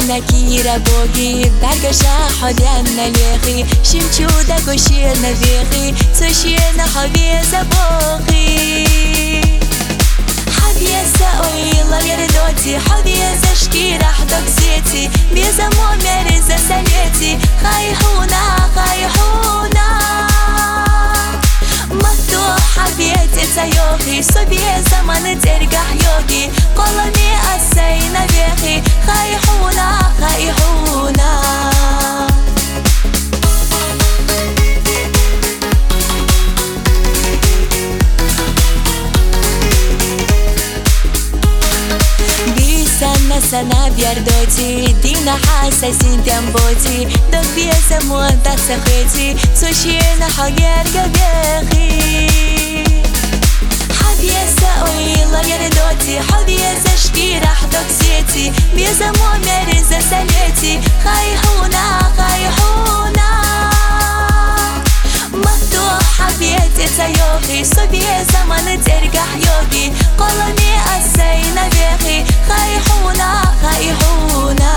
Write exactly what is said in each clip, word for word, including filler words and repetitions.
Nakira bogi Dargasha hodyanna lehi Shimchuda goshena vehi Tsoshena habeza bogi Habeza oila yerdoti Habeza shkira hdok zeti Beza momeriza saleti Khayhuna khayhuna مفتوحة بيتي تيوخي صبي زمن ترقح يوغي قلمي أسينا بيخي خايحونا خايحونا Sana sana biardoti Dina hasa sintiam boti Dok biasa muanta sakheti Tsoshina hager gabehi Habiesa oila yerdoti Habiesa shkira hdok zeti Biesa momeriza saleti Khayhuna khayhuna مفتوحة بيتي تيوخي صبي زمن ترقح يوغي قلمي أسينا بيخي خايحونا خايحونا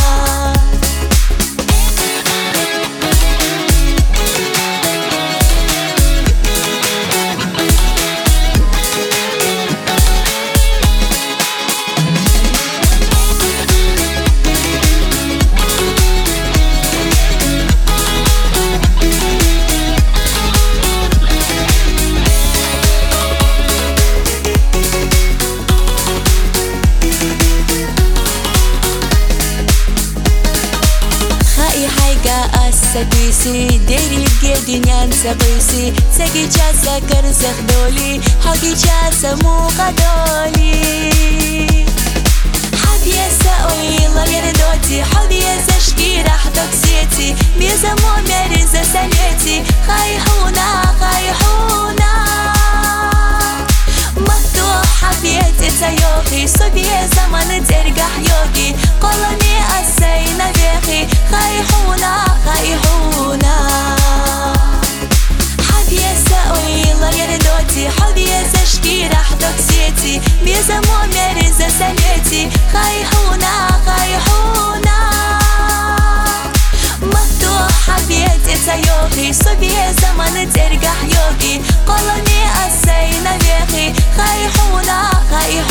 سبيسي ديري بجدنيان سقيسي سقي جاسا كرزخ دولي حقي جاسا مو قدولي حبيسا اويلا يردوتي حبيسا شكيرا حدوك زيتي بيزا موميرزا ساليتي خايحونا خايحونا مفتوحة بيتي تيوخي صبي زمن ترقح يوغي قلمي أسينا بيخي خايحونا خايحونا حبيسا اويلا يردوتي حبيسا شكيرا حدوك زيتي بيزا موميرزا ساليتي خايحونا خايحونا مفتوحة بيتي تيوخي صبي زمن ترقح يوغي قلمي أسينا بيخي خايحونا خايحونا